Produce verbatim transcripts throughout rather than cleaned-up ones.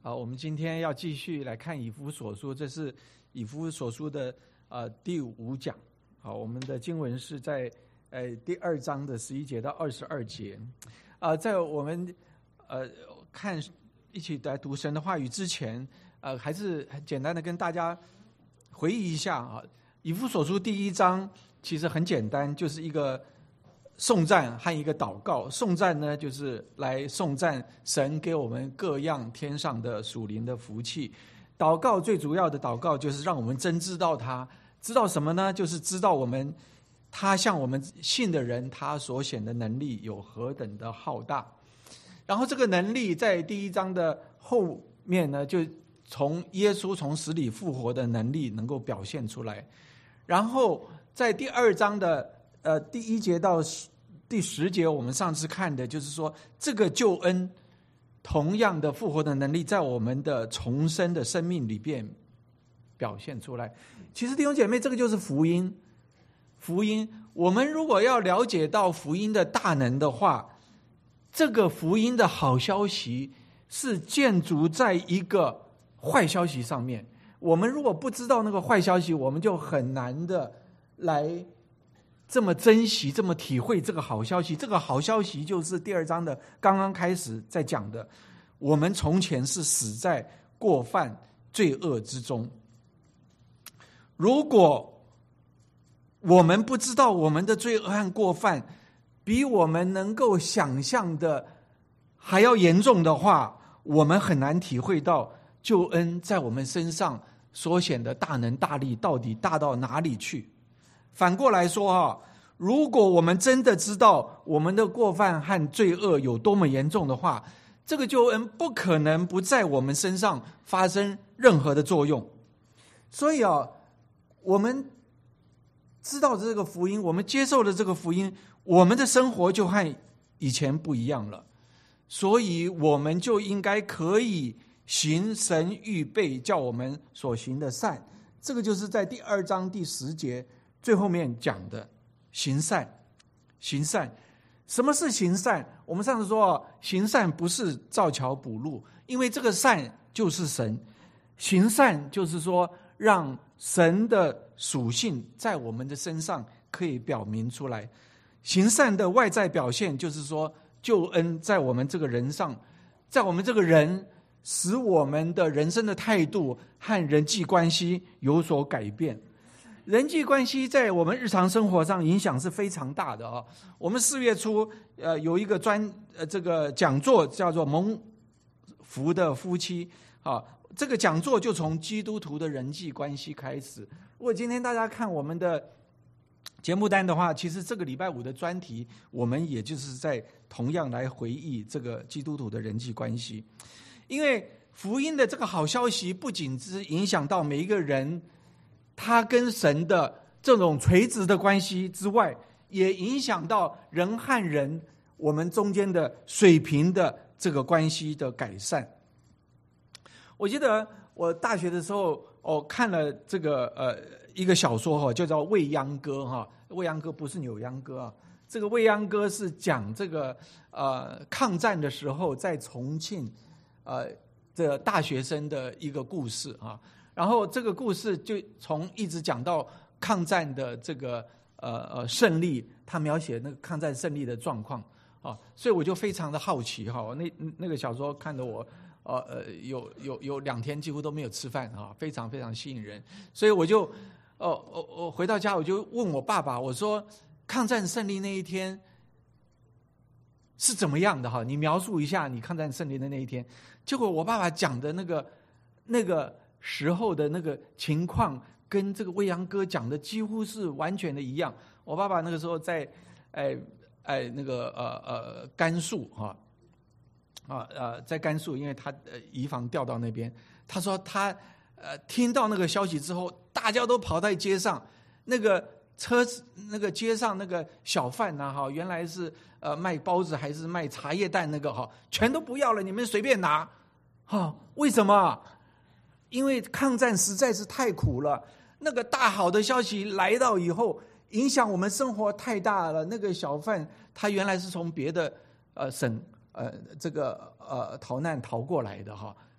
好，我们今天要继续来看以弗所书，这是以弗所书的呃第五讲。好，我们的经文是在呃第二章的十一节到二十二节。啊、呃，在我们呃看一起来读神的话语之前，呃，还是很简单的跟大家回忆一下啊。以弗所书第一章其实很简单，就是一个颂赞和一个祷告。颂赞呢，就是来颂赞神给我们各样天上的属灵的福气。祷告最主要的祷告就是让我们真知道他，知道什么呢？就是知道我们他向我们信的人，他所显的能力有何等的浩大。然后这个能力在第一章的后面呢，就从耶稣从死里复活的能力能够表现出来。然后在第二章的呃第一节到第十节，我们上次看的就是说，这个救恩同样的复活的能力在我们的重生的生命里边表现出来。其实弟兄姐妹，这个就是福音。福音，我们如果要了解到福音的大能的话，这个福音的好消息是建筑在一个坏消息上面。我们如果不知道那个坏消息，我们就很难的来这么珍惜，这么体会这个好消息。这个好消息就是第二章的刚刚开始在讲的，我们从前是死在过犯罪恶之中。如果我们不知道我们的罪恶和过犯比我们能够想象的还要严重的话，我们很难体会到救恩在我们身上所显的大能大力到底大到哪里去。反过来说哈，如果我们真的知道我们的过犯和罪恶有多么严重的话，这个救恩不可能不在我们身上发生任何的作用。所以啊，我们知道这个福音，我们接受了这个福音，我们的生活就和以前不一样了。所以我们就应该可以行神预备叫我们所行的善。这个就是在第二章第十节最后面讲的行善。行善，什么是行善？我们上次说，行善不是造桥补路，因为这个善就是神。行善就是说，让神的属性在我们的身上可以表明出来。行善的外在表现就是说，救恩在我们这个人上，在我们这个人使我们的人生的态度和人际关系有所改变。人际关系在我们日常生活上影响是非常大的啊。我们四月初呃有一个专呃这个讲座叫做蒙福的夫妻啊，这个讲座就从基督徒的人际关系开始。如果今天大家看我们的节目单的话，其实这个礼拜五的专题我们也就是在同样来回忆这个基督徒的人际关系。因为福音的这个好消息不仅是影响到每一个人他跟神的这种垂直的关系之外，也影响到人和人我们中间的水平的这个关系的改善。我记得我大学的时候我看了这个呃一个小说哈，就叫《未央歌》哈。未央歌不是扭秧歌啊，这个未央歌是讲这个呃抗战的时候在重庆呃这个大学生的一个故事啊。然后这个故事就从一直讲到抗战的这个呃呃胜利，他描写那个抗战胜利的状况啊，所以我就非常的好奇哈。那那个小说看得我呃呃有有有两天几乎都没有吃饭啊，非常非常吸引人。所以我就哦我我回到家我就问我爸爸，我说抗战胜利那一天是怎么样的哈？你描述一下你抗战胜利的那一天。结果我爸爸讲的那个那个时候的那个情况跟这个未央歌讲的几乎是完全的一样。我爸爸那个时候在哎哎那个呃呃甘肃哈啊呃在甘肃，因为他呃移防调到那边，他说他呃听到那个消息之后，大家都跑在街上，那个车那个街上那个小贩呐哈，原来是呃卖包子还是卖茶叶蛋那个哈，全都不要了，你们随便拿哈。为什么？因为抗战实在是太苦了，那个大好的消息来到以后，影响我们生活太大了。那个小贩他原来是从别的呃省呃这个呃逃难逃过来的哈，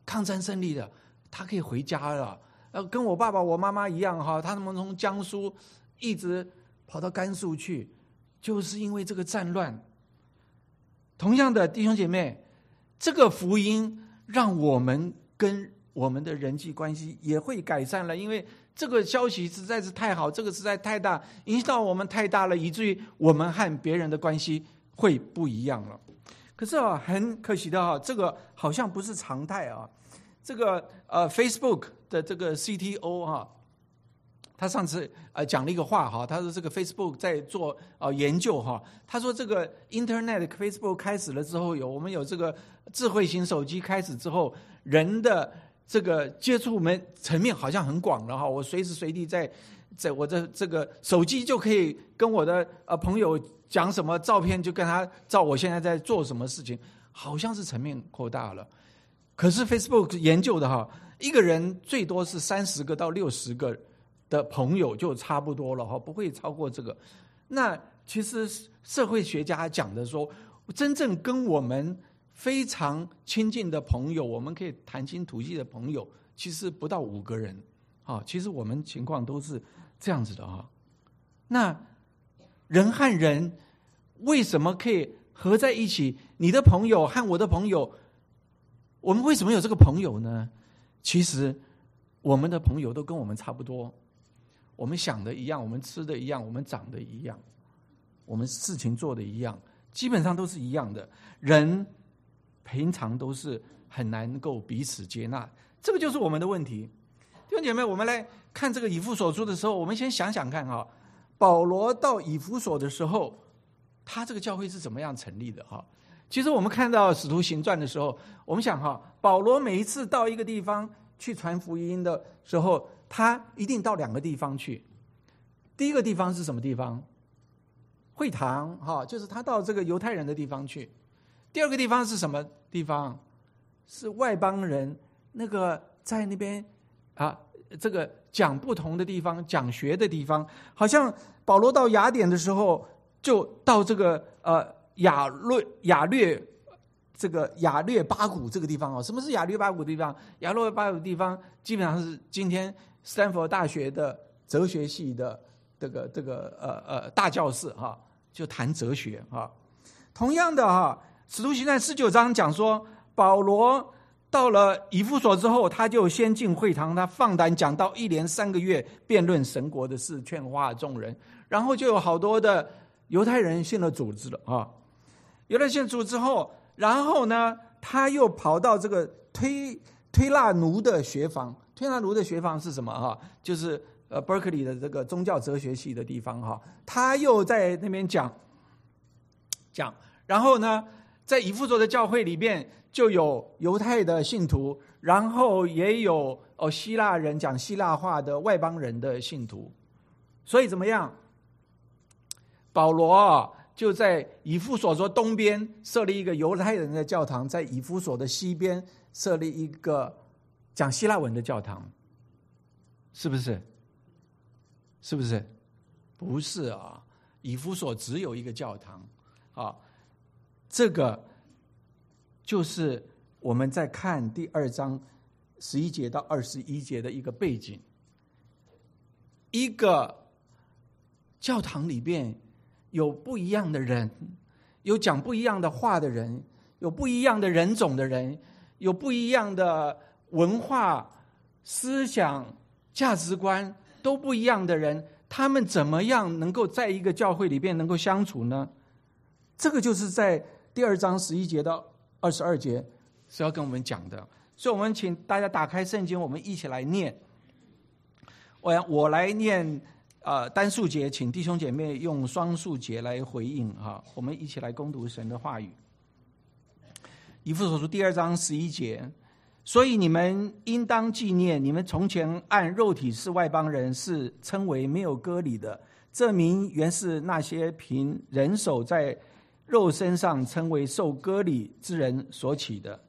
抗战胜利了，他可以回家了。呃，跟我爸爸我妈妈一样哈，他们从江苏一直跑到甘肃去，就是因为这个战乱。同样的弟兄姐妹，这个福音让我们跟我们的人际关系也会改善了，因为这个消息实在是太好，这个实在太大，影响到我们太大了，以至于我们和别人的关系会不一样了。可是啊，很可惜的啊，这个好像不是常态啊。这个呃 ，Facebook 的这个 C T O 哈、啊，他上次呃讲了一个话哈，他说这个 Facebook 在做呃研究哈，他说这个 Internet Facebook 开始了之后，有我们有这个智慧型手机开始之后，人的这个接触面层面好像很广了哈，我随时随地在在我的这个手机就可以跟我的呃朋友讲什么照片，就跟他照我现在在做什么事情，好像是层面扩大了。可是 Facebook 研究的哈，一个人最多是三十个到六十个的朋友就差不多了哈，不会超过这个。那其实社会学家讲的说，真正跟我们非常亲近的朋友，我们可以谈心吐气的朋友，其实不到五个人啊。其实我们情况都是这样子的哈。那人和人为什么可以合在一起？你的朋友和我的朋友，我们为什么有这个朋友呢？其实我们的朋友都跟我们差不多，我们想的一样，我们吃的一样，我们长得一样，我们事情做的一样，基本上都是一样的。人平常都是很难够彼此接纳，这个就是我们的问题。弟兄姐妹，我们来看这个以弗所书的时候，我们先想想看哈，保罗到以弗所的时候，他这个教会是怎么样成立的哈？其实我们看到使徒行传的时候，我们想哈，保罗每一次到一个地方去传福音的时候，他一定到两个地方去。第一个地方是什么地方？会堂哈，就是他到这个犹太人的地方去。第二个地方是什么地方？是外邦人那个在那边啊，这个讲不同的地方，讲学的地方。好像保罗到雅典的时候，就到这个呃雅略雅略这个雅略巴谷这个地方哦。什么是雅略巴谷的地方？雅略巴谷的地方基本上是今天斯坦福大学的哲学系的这个这个呃呃大教室哈、啊，就谈哲学哈、啊。同样的哈、啊，使徒行传十九章讲说，保罗到了以弗所之后，他就先进会堂，他放胆讲道，一连三个月辩论神国的事，劝化众人。然后就有好多的犹太人信了主了啊。犹太人信主之后，然后呢，他又跑到这个推推拉奴的学房。推拉奴的学房是什么哈？就是呃 Berkeley 的这个宗教哲学系的地方哈。他又在那边讲讲，然后呢，在以弗所的教会里面就有犹太的信徒，然后也有哦希腊人讲希腊话的外邦人的信徒。所以怎么样？保罗啊，就在以弗所说东边设立一个犹太人的教堂，在以弗所的西边设立一个讲希腊文的教堂，是不是？是不是？不是啊，以弗所只有一个教堂啊。这个就是我们在看第二章十一节到二十一节的一个背景。一个教堂里边有不一样的人，有讲不一样的话的人，有不一样的人种的人，有不一样的文化、思想、价值观都不一样的人，他们怎么样能够在一个教会里边能够相处呢？这个就是在第二章十一节到二十二节是要跟我们讲的。所以我们请大家打开圣经，我们一起来念。我我来念呃单数节，请弟兄姐妹用双数节来回应哈。我们一起来攻读神的话语。以弗所书第二章十一节，所以你们应当纪念，你们从前按肉体是外邦人，是称为没有割礼的，这名原是那些凭人手在肉身上称为受割礼之人所起的。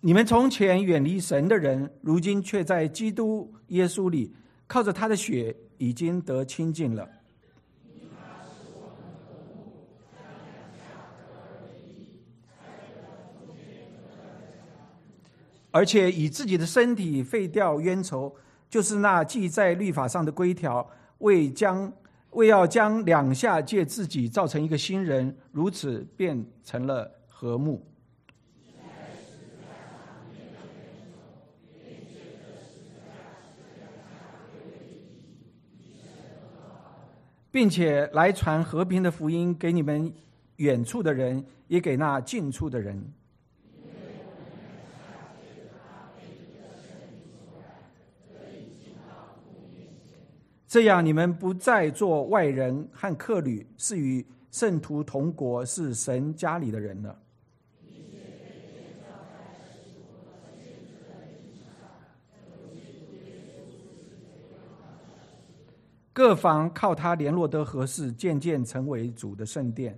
你们从前远离神的人，如今却在基督耶稣里，靠着他的血已经得清净了。而且以自己的身体废掉冤仇，就是那记在律法上的规条，为将为要将两下借自己造成一个新人，如此变成了和睦。并且来传和平的福音给你们远处的人，也给那近处的人。这样你们不再做外人和客旅，是与圣徒同国，是神家里的人了。各房靠他联络得合适，渐渐成为主的圣殿。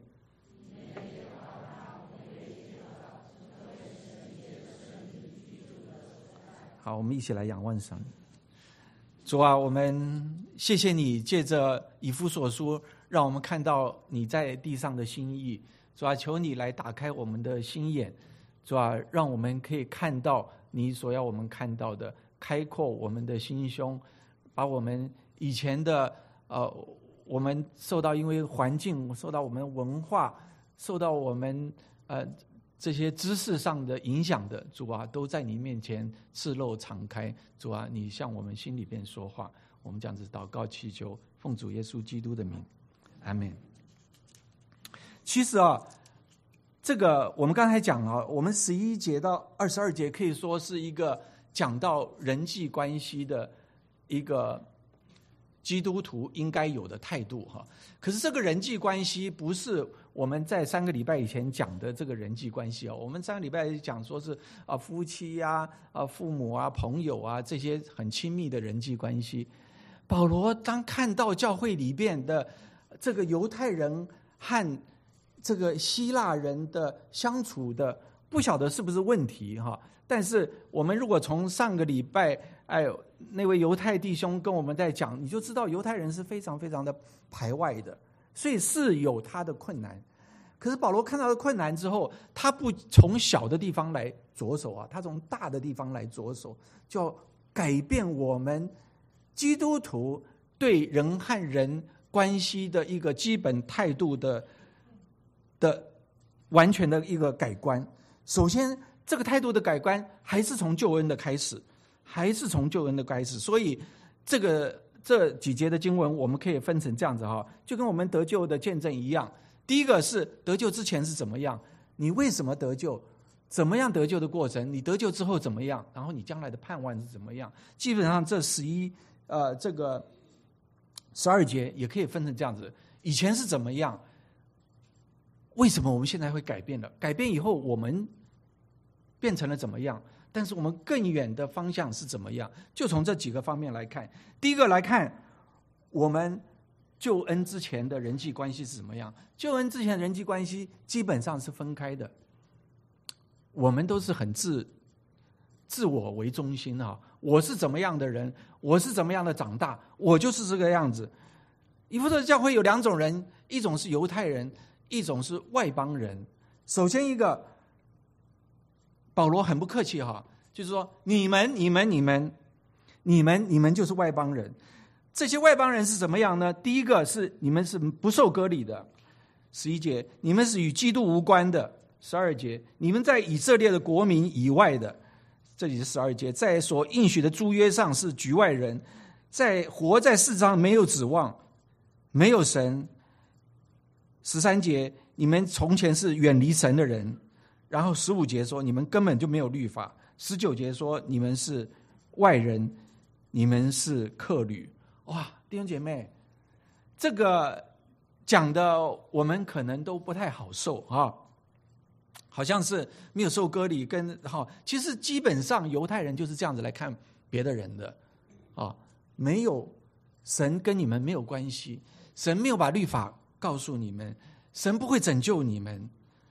好，我们一起来仰望神。主啊，我们谢谢你借着以弗所书，让我们看到你在地上的心意。主啊，求你来打开我们的心眼，主啊，让我们可以看到你所要我们看到的，开阔我们的心胸，把我们以前的呃，我们受到因为环境，受到我们文化，受到我们呃这些知识上的影响的，主啊，都在你面前赤露敞开。主啊，你向我们心里边说话，我们这样子祷告祈求，奉主耶稣基督的名，阿们。其实啊，这个我们刚才讲啊，我们十一节到二十二节可以说是一个讲到人际关系的一个基督徒应该有的态度哈。可是这个人际关系不是我们在三个礼拜以前讲的这个人际关系哦。我们三个礼拜讲说是啊夫妻啊、啊父母啊、朋友啊这些很亲密的人际关系。保罗当看到教会里边的这个犹太人和这个希腊人的相处的，不晓得是不是问题哈。但是我们如果从上个礼拜，哎呦，那位犹太弟兄跟我们在讲，你就知道犹太人是非常非常的排外的，所以是有他的困难。可是保罗看到的困难之后，他不从小的地方来着手啊，他从大的地方来着手，就要改变我们基督徒对人和人关系的一个基本态度的的完全的一个改观。首先这个态度的改观还是从救恩的开始，还是从救恩的开始。所以这个这几节的经文我们可以分成这样子哈，就跟我们得救的见证一样。第一个是得救之前是怎么样，你为什么得救，怎么样得救的过程，你得救之后怎么样，然后你将来的盼望是怎么样。基本上这十一呃这个十二节也可以分成这样子，以前是怎么样，为什么我们现在会改变了，改变以后我们变成了怎么样，但是我们更远的方向是怎么样，就从这几个方面来看。第一个来看我们救恩之前的人际关系是怎么样。救恩之前的人际关系基本上是分开的，我们都是很自自我为中心啊，我是怎么样的人，我是怎么样的长大，我就是这个样子。以弗所教会有两种人，一种是犹太人，一种是外邦人。首先一个，保罗很不客气哈，就是说你们你们你们你们你们就是外邦人。这些外邦人是怎么样呢？第一个是你们是不受割礼的，十一节，你们是与基督无关的，十二节，你们在以色列的国民以外的，这里是十二节，在所应许的诸约上是局外人，在活在世上没有指望，没有神。十三节，你们从前是远离神的人。然后十五节说你们根本就没有律法。十九节说你们是外人，你们是客旅。哇，弟兄姐妹，这个讲的我们可能都不太好受啊，好像是没有受割礼跟哈，其实基本上犹太人就是这样子来看别的人的啊，没有神跟你们没有关系，神没有把律法告诉你们，神不会拯救你们，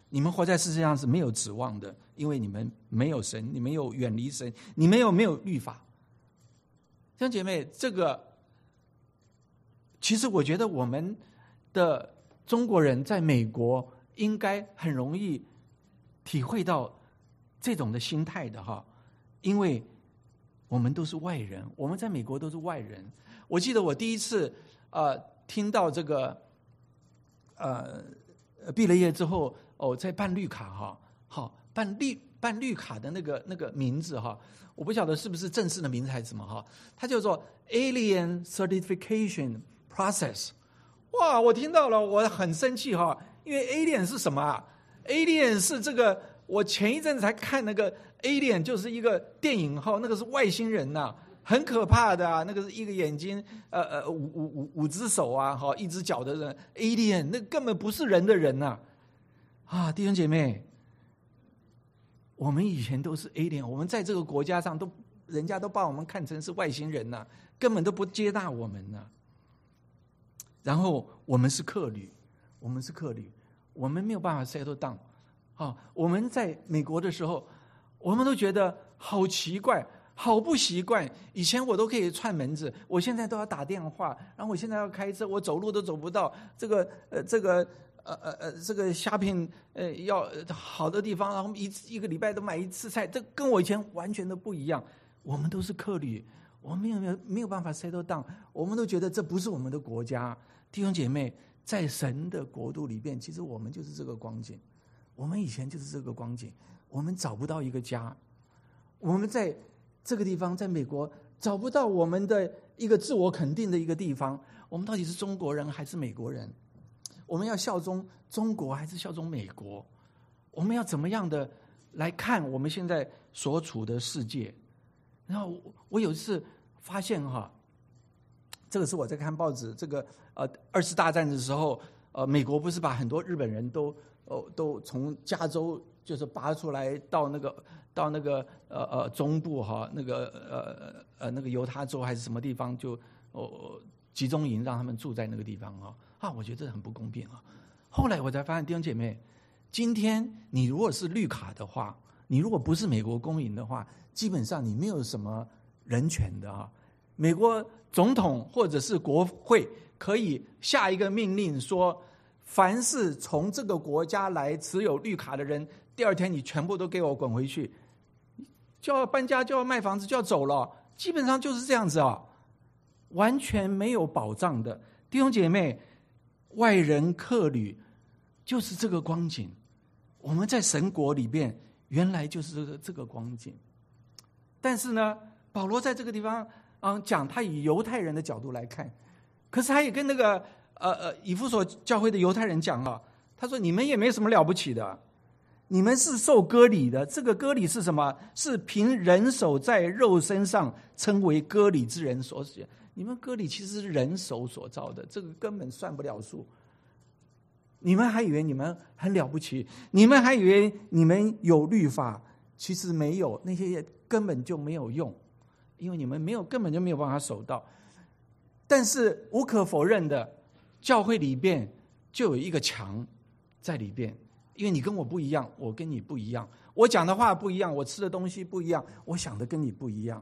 你们活在世界上是没有指望的，因为你们没有神，你们有远离神，你们有没有律法？弟兄姐妹，这个其实我觉得我们的中国人在美国应该很容易体会到这种的心态的哈，因为我们都是外人，我们在美国都是外人。我记得我第一次呃听到这个呃毕了业之后哦，在办绿卡哈，好办绿办绿卡的那个那个名字哈，我不晓得是不是正式的名字还是什么哈，它叫做 Alien Certification Process。哇，我听到了，我很生气哈，因为 Alien 是什么啊 ？Alien 是这个，我前一阵子才看那个 Alien， 就是一个电影哈，那个是外星人呐、啊，很可怕的啊，那个是一个眼睛，呃呃，五五五五只手啊，哈，一只脚的人 ，Alien 那根本不是人的人呐、啊，啊，弟兄姐妹，我们以前都是 Alien， 我们在这个国家上都，人家都把我们看成是外星人呐、啊，根本都不接纳我们呐、啊。然后我们是客旅，我们是客旅，我们没有办法 settle down。啊，我们在美国的时候，我们都觉得好奇怪，好不习惯。以前我都可以串门子，我现在都要打电话，然后我现在要开车，我走路都走不到。这个呃，这个呃呃呃，这个shopping呃要好的地方，然后一一个礼拜都买一次菜，这跟我以前完全都不一样。我们都是客旅，我们没有没有没有办法 settle down， 我们都觉得这不是我们的国家。弟兄姐妹，在神的国度里边，其实我们就是这个光景。我们以前就是这个光景，我们找不到一个家，我们在这个地方，在美国找不到我们的一个自我肯定的一个地方。我们到底是中国人还是美国人？我们要效忠中国还是效忠美国？我们要怎么样的来看我们现在所处的世界？然后我有一次发现哈，这个是我在看报纸，这个呃二次大战的时候，呃美国不是把很多日本人都哦都从加州就是拔出来到那个到那个呃呃中部哈，那个呃呃那个犹他州还是什么地方就哦集中营让他们住在那个地方啊啊，我觉得这很不公平啊。后来我才发现，弟兄姐妹，今天你如果是绿卡的话，你如果不是美国公民的话，基本上你没有什么人权的啊。美国总统或者是国会可以下一个命令说，凡是从这个国家来持有绿卡的人，第二天你全部都给我滚回去，就要搬家，就要卖房子，就要走了，基本上就是这样子啊，完全没有保障的。弟兄姐妹，外人客旅就是这个光景，我们在神国里边原来就是这个这个光景。但是呢，保罗在这个地方啊讲，他以犹太人的角度来看，可是他也跟那个呃呃以弗所教会的犹太人讲啊，他说你们也没什么了不起的，你们是受割礼的，这个割礼是什么？是凭人手在肉身上称为割礼之人所写。你们割礼其实是人手所造的，这个根本算不了数。你们还以为你们很了不起，你们还以为你们有律法，其实没有，那些根本就没有用，因为你们没有根本就没有办法守到。但是无可否认的，教会里边就有一个墙在里边，因为你跟我不一样，我跟你不一样，我讲的话不一样，我吃的东西不一样，我想的跟你不一样，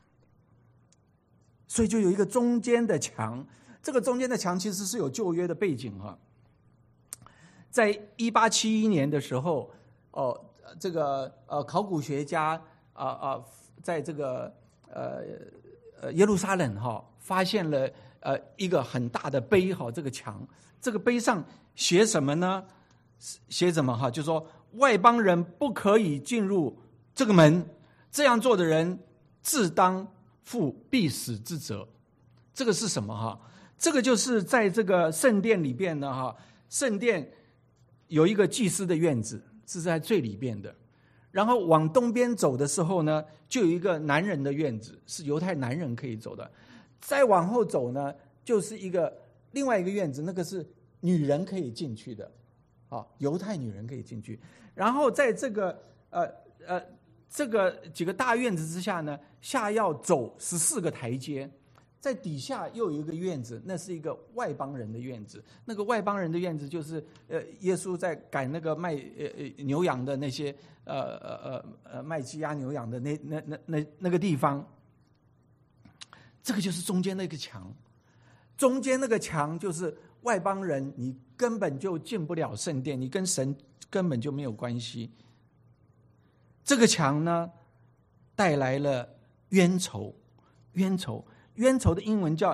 所以就有一个中间的墙。这个中间的墙其实是有旧约的背景哈。在一八七一年的时候，哦，这个呃考古学家啊啊、呃呃，在这个呃呃耶路撒冷哈、哦、发现了呃一个很大的碑哈，这个墙，这个碑上写什么呢？写什么哈？就说外邦人不可以进入这个门，这样做的人自当负必死之责。这个是什么哈？这个就是在这个圣殿里边呢哈，圣殿有一个祭司的院子，是在最里边的。然后往东边走的时候呢，就有一个男人的院子，是犹太男人可以走的。再往后走呢，就是一个另外一个院子，那个是女人可以进去的，啊，犹太女人可以进去。然后在这个呃呃这个几个大院子之下呢，下要走十四个台阶， 在底下又有一个院子，那是一个外邦人的院子。那个外邦人的院子就是呃，耶稣在赶那个卖呃呃牛羊的那些呃呃呃呃卖鸡鸭牛羊的那那那那那个地方。这个就是中间那个墙，中间那个墙就是外邦人，你根本就进不了圣殿，你跟神根本就没有关系。这个墙呢，带来了冤仇，冤仇。冤仇的英文叫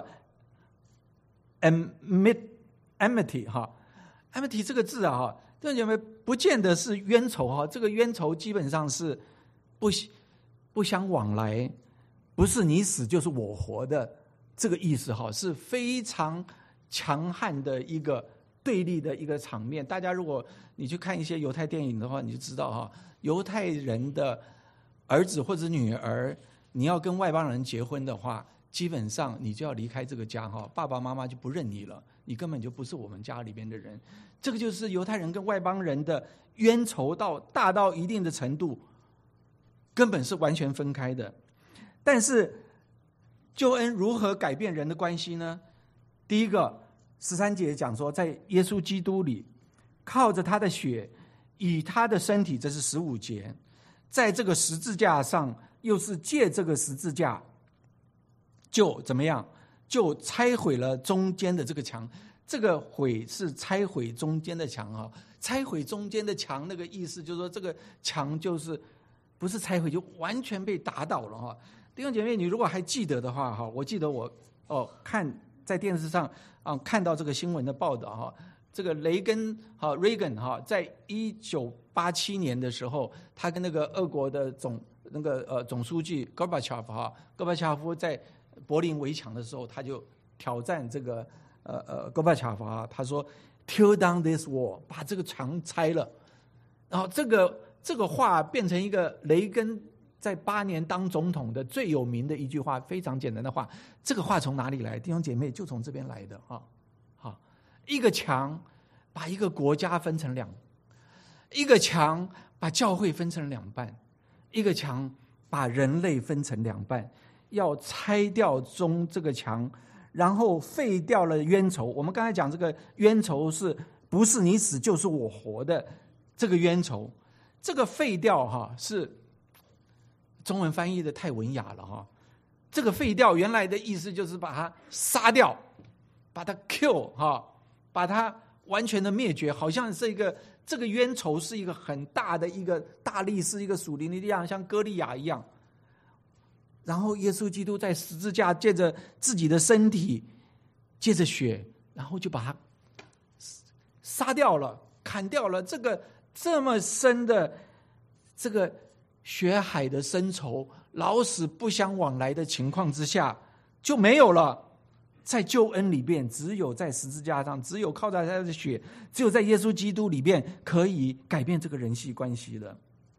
enmity 哈 ，enmity 这个字啊哈，弟兄姐妹不见得是冤仇哈，这个冤仇基本上是不不相往来，不是你死就是我活的这个意思哈，是非常强悍的一个对立的一个场面。大家如果你去看一些犹太电影的话，你就知道哈，犹太人的儿子或者女儿，你要跟外邦人结婚的话，基本上你就要离开这个家哈，爸爸妈妈就不认你了，你根本就不是我们家里边的人。这个就是犹太人跟外邦人的冤仇到大到一定的程度，根本是完全分开的。但是救恩如何改变人的关系呢？第一个，十三节讲说，在耶稣基督里，靠着他的血，以他的身体，这是十五节，在这个十字架上，又是借这个十字架。就怎么样？就拆毁了中间的这个墙。这个毁是拆毁中间的墙啊！拆毁中间的墙，那个意思就是说，这个墙就是不是拆毁，就完全被打倒了哈。弟兄姐妹，你如果还记得的话哈，我记得我哦看在电视上啊看到这个新闻的报道哈，这个雷根哈 Reagan 哈，在一九八七年的时候，他跟那个俄国的总那个呃总书记 Gorbachev 哈 Gorbachev 在柏林围墙的时候，他就挑战这个呃呃戈巴乔夫啊，他说 "Tear down this wall"， 把这个墙拆了。然后这个这个话变成一个雷根在八年当总统的最有名的一句话，非常简单的话。这个话从哪里来？弟兄姐妹，就从这边来的啊！好，一个墙把一个国家分成两，一个墙把教会分成两半，一个墙把人类分成两半。要拆掉中这个墙，然后废掉了冤仇。我们刚才讲这个冤仇是不是你死就是我活的这个冤仇，这个废掉哈是中文翻译的太文雅了哈。这个废掉原来的意思就是把它杀掉，把它 kill 哈，把它完全的灭绝，好像是一个这个冤仇是一个很大的一个大力士，一个属灵的力量，像歌利亚一样。然后耶稣基督在十字架借着自己的身体，借着血，然后就把他杀掉了，砍掉了。这个这么深的这个血海的深仇，老死不相往来的情况之下就没有了。在救恩里边，只有在十字架上，只有靠在他的血，只有在耶稣基督里边可以改变这个人际关系的。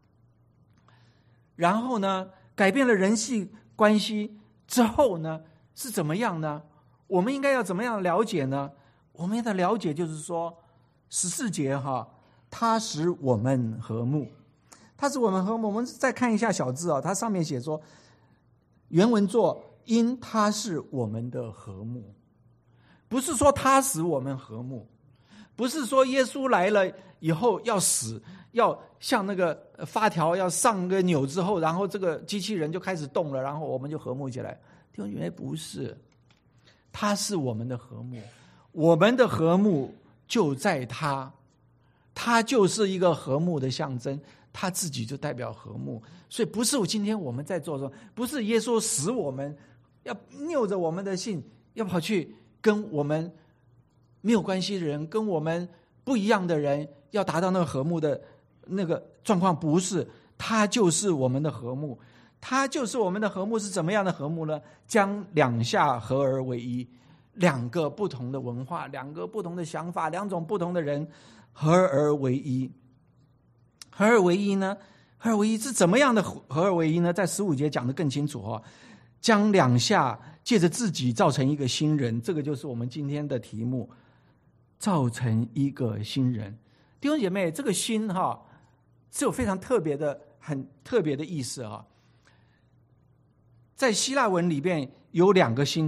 然后呢，改变了人际关系之后呢，是怎么样呢？我们应该要怎么样了解呢？我们的了解就是说，十四节哈，他使我们和睦，他使我们和睦。我们再看一下小字啊，它上面写说，原文作因他是我们的和睦，不是说他使我们和睦，不是说耶稣来了以后要死，要像那个发条要上个钮之后，然后这个机器人就开始动了，然后我们就和睦起来。弟兄姐妹，不是，他是我们的和睦，我们的和睦就在他，他就是一个和睦的象征，他自己就代表和睦。所以不是今天我们在做的，不是耶稣使我们要拗着我们的性，要跑去跟我们没有关系的人，跟我们不一样的人，要达到那个和睦的那个状况，不是，他就是我们的和睦。他就是我们的和睦。是怎么样的和睦呢？将两下合而为一，两个不同的文化，两个不同的想法，两种不同的人合而为一。合而为一呢？合而为一是怎么样的合而为一呢？在十五节讲得更清楚哦。将两下借着自己造成一个新人，这个就是我们今天的题目，造成一个新人。弟兄姐妹，这个新哈是有非常特别的、很特别的意思哈。在希腊文里边有两个新，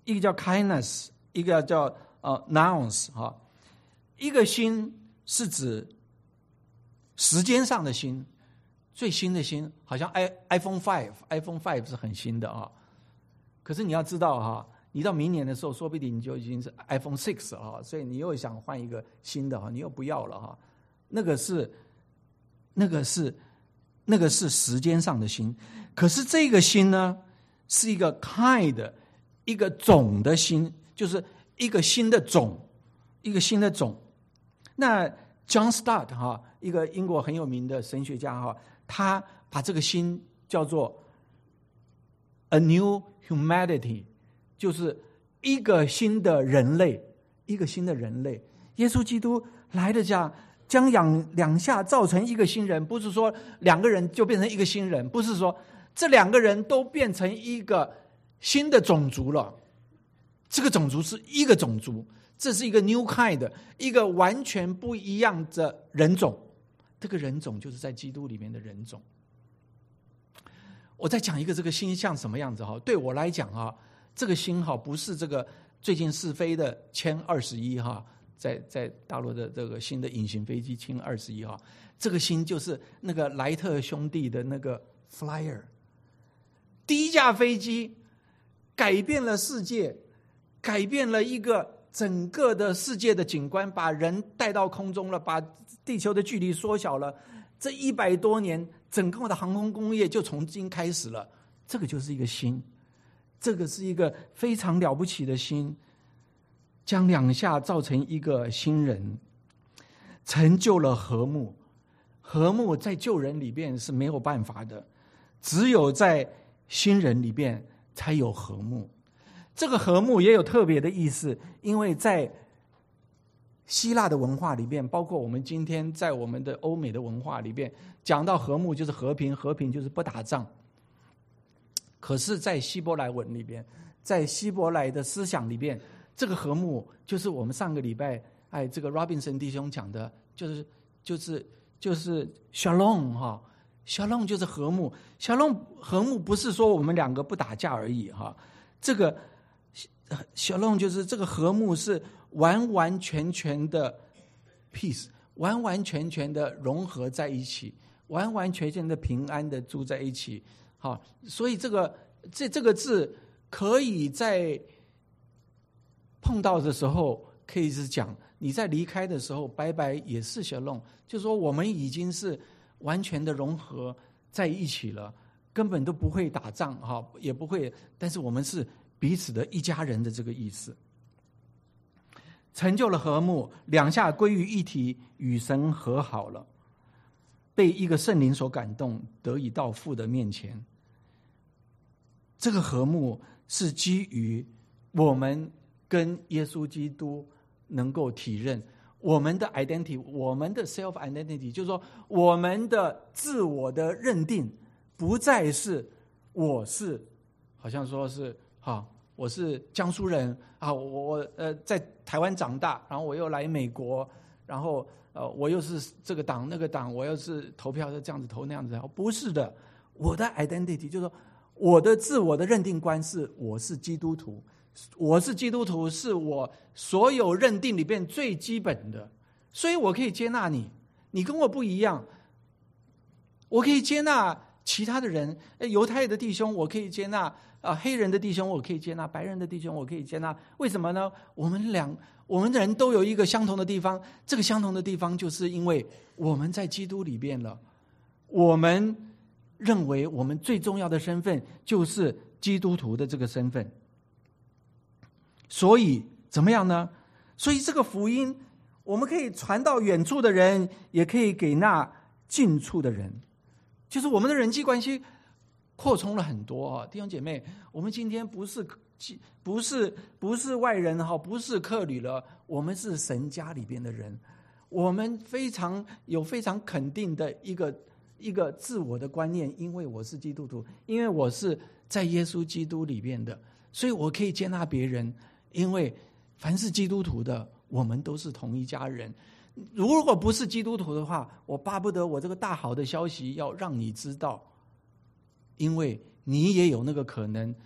一个叫 kindness， 一个叫呃 nouns 哈。一个新是指时间上的新，最新的新，好像 iPhone 五 iPhone 五是很新的啊。可是你要知道哈，你到明年的时候，说不定你就已经是 iPhone 六啊，所以你又想换一个新的哈，你又不要了哈。那个是那个是那个是时间上的新，可是这个新呢，是一个 kind， 一个种的新，就是一个新的种，一个新的种。那 John Stott 哈，一个英国很有名的神学家哈，他把这个新叫做 a new humanity， 就是一个新的人类，一个新的人类。耶稣基督来的讲，将两两下造成一个新人，不是说两个人就变成一个新人，不是说这两个人都变成一个新的种族了。这个种族是一个种族，这是一个 new kind， 一个完全不一样的人种。这个人种就是在基督里面的人种。我再讲一个这个新像什么样子哈？对我来讲哈，这个新哈不是这个最近试飞的歼二十一哈。在在大陆的这个新的隐形飞机歼二十一号，这个新就是那个莱特兄弟的那个 Flyer， 第一架飞机改变了世界，改变了一个整个的世界的景观，把人带到空中了，把地球的距离缩小了。这一百多年，整个的航空工业就从今开始了。这个就是一个新，这个是一个非常了不起的新。将两下造成一个新人，成就了和睦。和睦在旧人里边是没有办法的，只有在新人里边才有和睦。这个和睦也有特别的意思，因为在希腊的文化里边，包括我们今天在我们的欧美的文化里边，讲到和睦就是和平，和平就是不打仗。可是在希伯来文里边，在希伯来的思想里边，这个和睦就是我们上个礼拜哎，这个 Robinson 弟兄讲的，就是就是就是 Shalom 哈 ，Shalom 就是和睦。Shalom 和睦不是说我们两个不打架而已哈，这个 Shalom 就是这个和睦是完完全全的 peace， 完完全全的融合在一起，完完全全的平安的住在一起。好，所以这个这这个字可以在碰到的时候可以是讲，你在离开的时候拜拜也是shalom，就是说我们已经是完全的融合在一起了，根本都不会打仗哈，也不会，但是我们是彼此的一家人的这个意思。成就了和睦，两下归于一体，与神和好了，被一个圣灵所感动，得以到父的面前。这个和睦是基于我们跟耶稣基督能够体认我们的 identity， 我们的 self identity， 就是说我们的自我的认定不再是我是好像说是哈，我是江苏人啊，我呃在台湾长大，然后我又来美国，然后呃我又是这个党那个党，我又是投票就这样子投那样子，不是的，我的 identity 就是说我的自我的认定观是我是基督徒。我是基督徒是我所有认定里面最基本的，所以我可以接纳你，你跟我不一样，我可以接纳其他的人，犹太的弟兄我可以接纳、呃、黑人的弟兄我可以接纳，白人的弟兄我可以接纳。为什么呢？我们两我们的人都有一个相同的地方，这个相同的地方就是因为我们在基督里边了，我们认为我们最重要的身份就是基督徒的这个身份。所以怎么样呢？所以这个福音我们可以传到远处的人，也可以给那近处的人，就是我们的人际关系扩充了很多啊，弟兄姐妹，我们今天不是不是不是外人哈，不是客旅了，我们是神家里边的人，我们非常有非常肯定的一个一个自我的观念，因为我是基督徒，因为我是在耶稣基督里边的，所以我可以接纳别人。因为凡是基督徒的，我们都是同一家人。如果不是基督徒的话，我巴不得我这个大好的消息要让你知道，因为你也有那个可能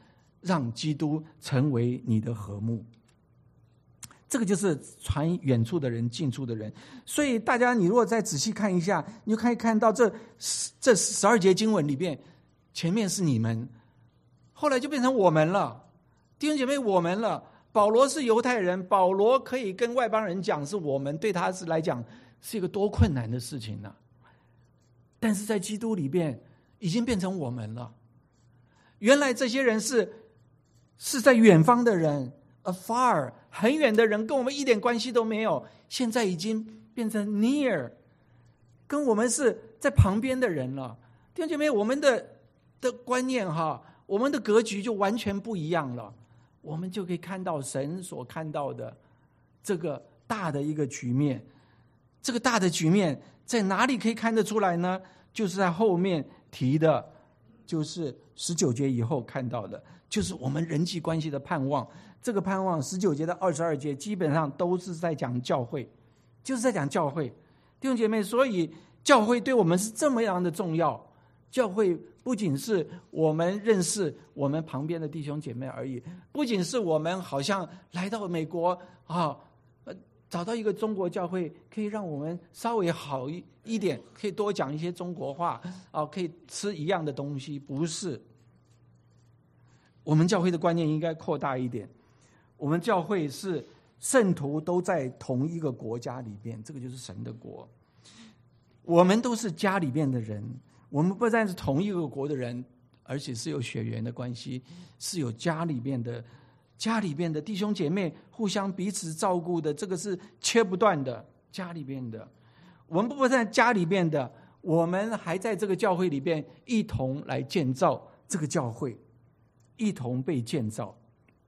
让基督成为你的和睦。这个就是传远处的人，近处的人。所以大家，你如果再仔细看一下，你就可以看到这这十二节经文里面，前面是你们，后来就变成我们了，弟兄姐妹，我们了。保罗是犹太人，保罗可以跟外邦人讲是我们，对他是来讲是一个多困难的事情呢、啊。但是在基督里边，已经变成我们了。原来这些人是是在远方的人 ，afar 很远的人，跟我们一点关系都没有。现在已经变成 near， 跟我们是在旁边的人了。弟兄姐妹，我们的的观念哈，我们的格局就完全不一样了。我们就可以看到神所看到的这个大的一个局面。这个大的局面在哪里可以看得出来呢？就是在后面提的，就是十九节以后看到的，就是我们人际关系的盼望。这个盼望十九节到二十二节基本上都是在讲教会，就是在讲教会。弟兄姐妹，所以教会对我们是这么样的重要。教会不仅是我们认识我们旁边的弟兄姐妹而已，不仅是我们好像来到美国啊，找到一个中国教会，可以让我们稍微好一点，可以多讲一些中国话啊，可以吃一样的东西。不是，我们教会的观念应该扩大一点。我们教会是圣徒都在同一个国家里边，这个就是神的国。我们都是家里边的人。我们不但是同一个国的人，而且是有血缘的关系，是有家里边的家里边的弟兄姐妹互相彼此照顾的，这个是切不断的。家里边的，我们不但家里边的，我们还在这个教会里边一同来建造这个教会，一同被建造。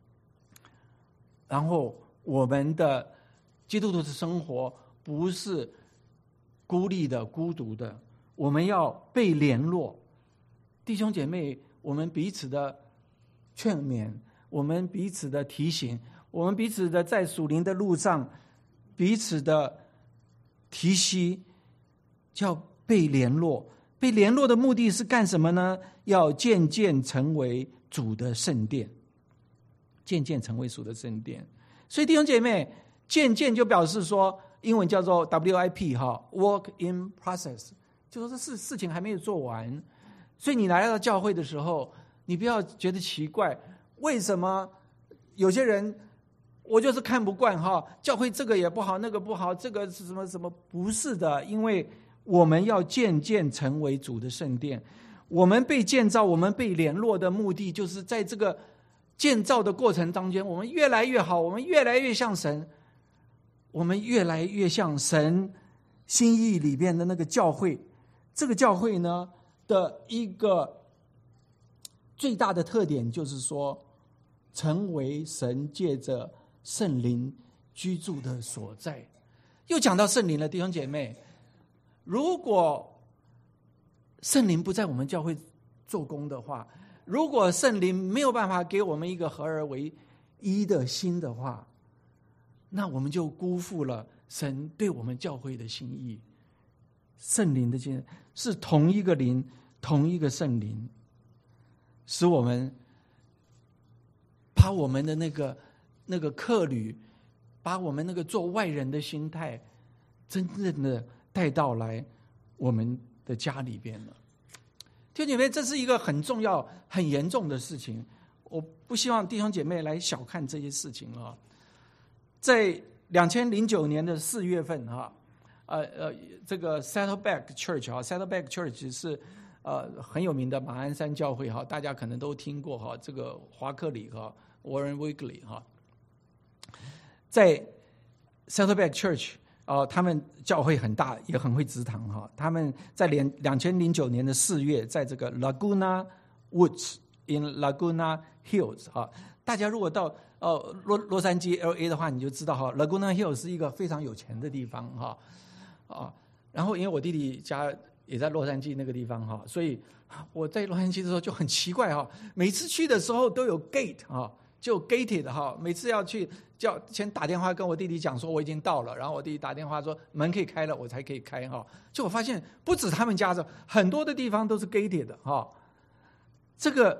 然后我们的基督徒的生活不是孤立的、孤独的。我们要被联络，弟兄姐妹，我们彼此的劝勉，我们彼此的提醒，我们彼此的在属灵的路上彼此的提携，叫被联络。被联络的目的是干什么呢？要渐渐成为主的圣殿，渐渐成为主的圣殿。所以弟兄姐妹，渐渐就表示说，英文叫做 W I P 哈 ，Work in Process。就说这事事情还没有做完，所以你来到教会的时候，你不要觉得奇怪，为什么有些人我就是看不惯哈，教会这个也不好，那个不好，这个是什么什么？不是的，因为我们要渐渐成为主的圣殿。我们被建造，我们被联络的目的，就是在这个建造的过程当中，我们越来越好，我们越来越像神，我们越来越像神心意里边的那个教会。这个教会呢的一个最大的特点就是说，成为神借着圣灵居住的所在。又讲到圣灵了，弟兄姐妹，如果圣灵不在我们教会做工的话，如果圣灵没有办法给我们一个合而为一的心的话，那我们就辜负了神对我们教会的心意。圣灵的经是同一个灵，同一个圣灵，使我们把我们的那个那个客旅，把我们那个做外人的心态，真正的带到来我们的家里边了。弟兄姐妹，这是一个很重要、很严重的事情。我不希望弟兄姐妹来小看这些事情啊。在两千零九年的四月份哈。呃呃，这个 Saddleback Church 哈 ，Saddleback Church 是呃很有名的马鞍山教会哈，大家可能都听过哈。这个华克里哈 ，Warren Wigley 哈，在 Saddleback Church 啊、呃，他们教会很大，也很会植堂哈。他们在两两千零九年的四月，在这个 Laguna Woods in Laguna Hills 哈，大家如果到呃洛洛杉矶 L A 的话，你就知道哈 ，Laguna Hills 是一个非常有钱的地方哈。啊，然后因为我弟弟家也在洛杉矶那个地方哈，所以我在洛杉矶的时候就很奇怪哈，每次去的时候都有 gate 哈，就 gated 哈，每次要去叫先打电话跟我弟弟讲说我已经到了，然后我弟弟打电话说门可以开了，我才可以开哈。就我发现不止他们家的，很多的地方都是 gated 哈。这个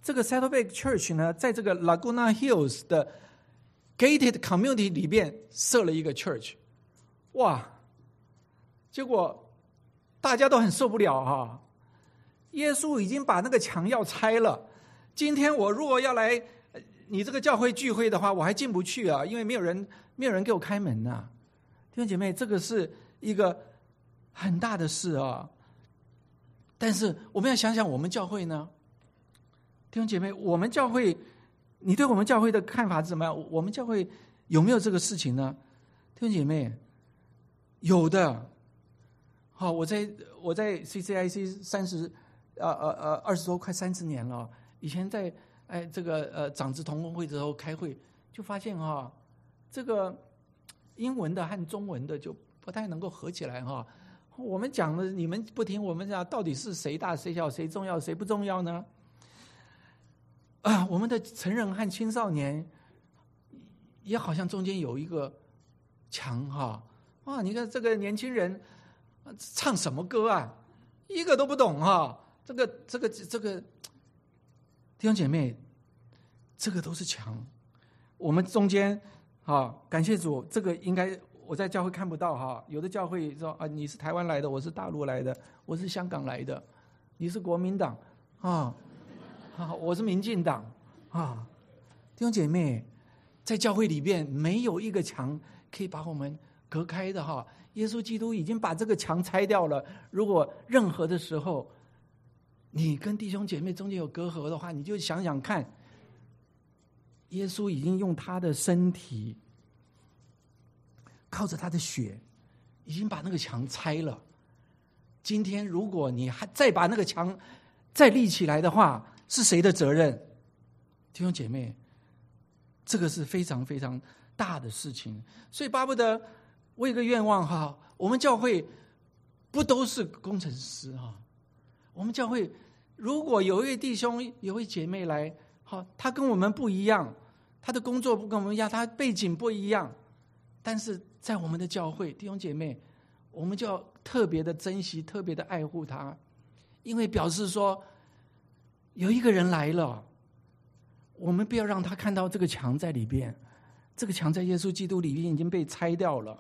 这个 Saddleback Church 呢，在这个 Laguna Hills 的 Gated Community 里面设了一个 church， 哇！结果大家都很受不了哈、啊，耶稣已经把那个墙要拆了。今天我如果要来你这个教会聚会的话，我还进不去啊，因为没有人没有人给我开门呐、啊。弟兄姐妹，这个是一个很大的事啊。但是我们要想想我们教会呢，弟兄姐妹，我们教会，你对我们教会的看法是怎么样？我们教会有没有这个事情呢？弟兄姐妹，有的。好，我在我在 C C I C 三十呃呃呃二十多快三十年了。以前在哎这个呃长子同工会的时候开会，就发现哈、哦，这个英文的和中文的就不太能够合起来哈、哦。我们讲的你们不听，我们讲到底是谁大谁小，谁重要谁不重要呢？啊，我们的成人和青少年也好像中间有一个墙哈。啊，你看这个年轻人唱什么歌啊，一个都不懂哈。这个这个这个弟兄姐妹，这个都是墙。我们中间啊，感谢主，这个应该我在教会看不到哈。有的教会说啊，你是台湾来的，我是大陆来的，我是香港来的，你是国民党啊，啊，我是民进党啊。弟兄姐妹，在教会里面没有一个墙可以把我们隔开的哈。耶稣基督已经把这个墙拆掉了。如果任何的时候你跟弟兄姐妹中间有隔阂的话，你就想想看，耶稣已经用他的身体，靠着他的血，已经把那个墙拆了。今天如果你还再把那个墙再立起来的话，是谁的责任？弟兄姐妹，这个是非常非常大的事情。所以巴不得我有个愿望哈，我们教会不都是工程师哈？我们教会如果有一位弟兄有一位姐妹来，好，他跟我们不一样，他的工作不跟我们一样，他背景不一样，但是在我们的教会，弟兄姐妹，我们就要特别的珍惜，特别的爱护他，因为表示说有一个人来了，我们不要让他看到这个墙在里边，这个墙在耶稣基督里面已经被拆掉了。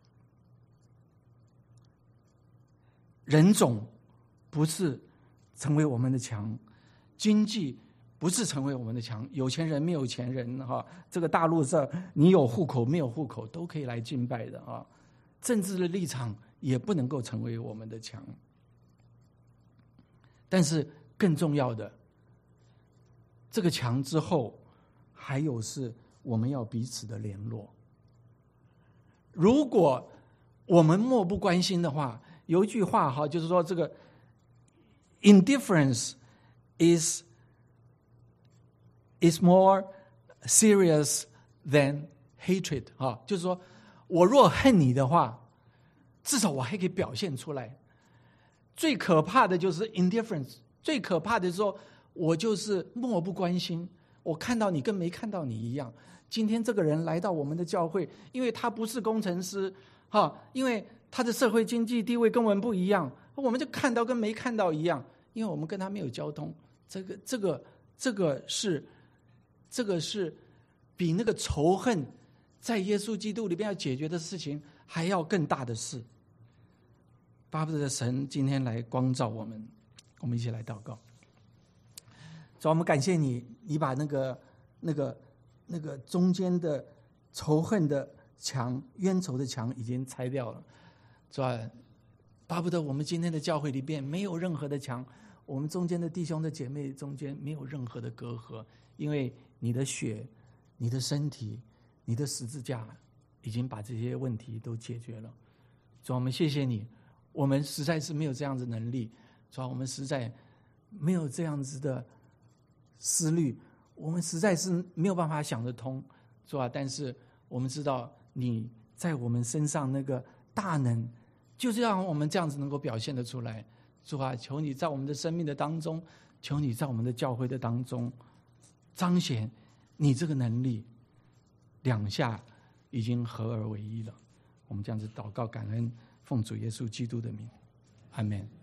人种不是成为我们的墙，经济不是成为我们的墙，有钱人没有钱人哈，这个大陆上你有户口没有户口都可以来敬拜的啊，政治的立场也不能够成为我们的墙。但是更重要的，这个墙之后还有是我们要彼此的联络。如果我们漠不关心的话，有一句话哈，就是说这个 indifference is is more serious than hatred 哈，就是说我若恨你的话，至少我还可以表现出来。最可怕的就是 indifference， 最可怕的是说我就是漠不关心，我看到你跟没看到你一样。今天这个人来到我们的教会，因为他不是工程师哈，因为他的社会经济地位跟我们不一样，我们就看到跟没看到一样，因为我们跟他没有交通。这个这个这个是这个是比那个仇恨在耶稣基督里面要解决的事情还要更大的事。巴不得神今天来光照我们，我们一起来祷告。主，我们感谢你，你把那个那个那个中间的仇恨的墙、冤仇的墙已经拆掉了。主啊，巴不得我们今天的教会里边没有任何的墙，我们中间的弟兄的姐妹中间没有任何的隔阂，因为你的血、你的身体、你的十字架已经把这些问题都解决了。主啊，我们谢谢你，我们实在是没有这样子的能力，主啊，我们实在没有这样子的思虑，我们实在是没有办法想得通，主啊，但是我们知道你在我们身上那个大能，就是让我们这样子能够表现得出来。主啊，求你在我们的生命的当中，求你在我们的教会的当中彰显你这个能力，两下已经合而为一了。我们这样子祷告感恩，奉主耶稣基督的名，阿们。